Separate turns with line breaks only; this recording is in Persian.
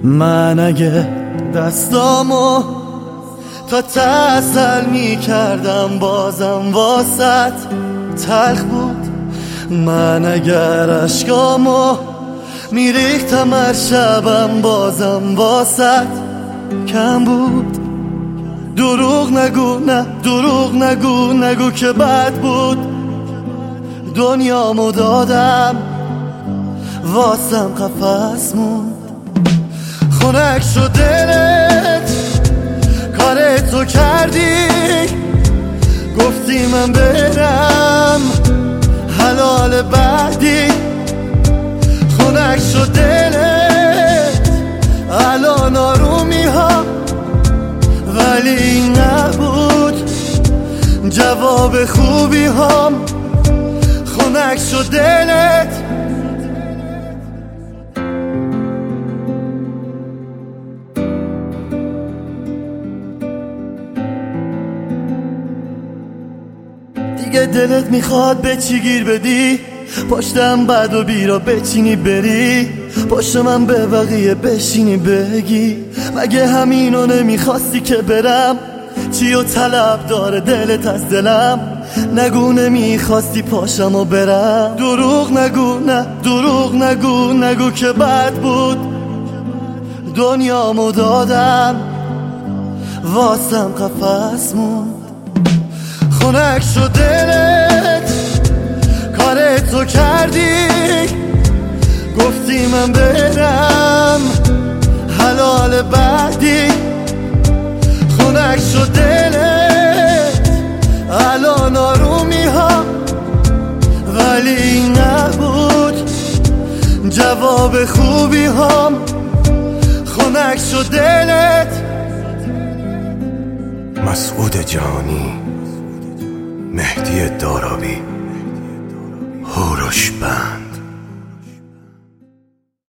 من اگه دستامو تا تسل می کردم بازم واسط تلخ بود. من اگر عشقامو می ریختم هر شبم بازم واسط کم بود. دروغ نگو، نه دروغ نگو، نگو که بد بود. دنیامو دادم واسم قفس موند. خنک شد دلت کار تو کردی، گفتی من برم حلال بعدی. خنک شد دلت الان آرومی ها، ولی این نبود جواب خوبی هام. خنک شد دلت دیگه دلت میخواد به چی گیر بدی؟ پشتم بد و بیرا بچینی بری، پشت من به بقیه بشینی بگی مگه همینو نمیخواستی که برم؟ چی و طلب داره دلت از دلم؟ نگو نمیخواستی پاشم و برم. دروغ نگو، نه دروغ نگو، نگو که بد بود. دنیامو دادم واسم قفس موند. خنک شد دلت کار تو کردی، گفتی من برم حلال بعدی. خنک شد دلت الان آرومی ها، ولی این نبود جواب خوبی هام. خنک شد دلت.
مسعود جهانی، مهدی دارابی، هوروش بند.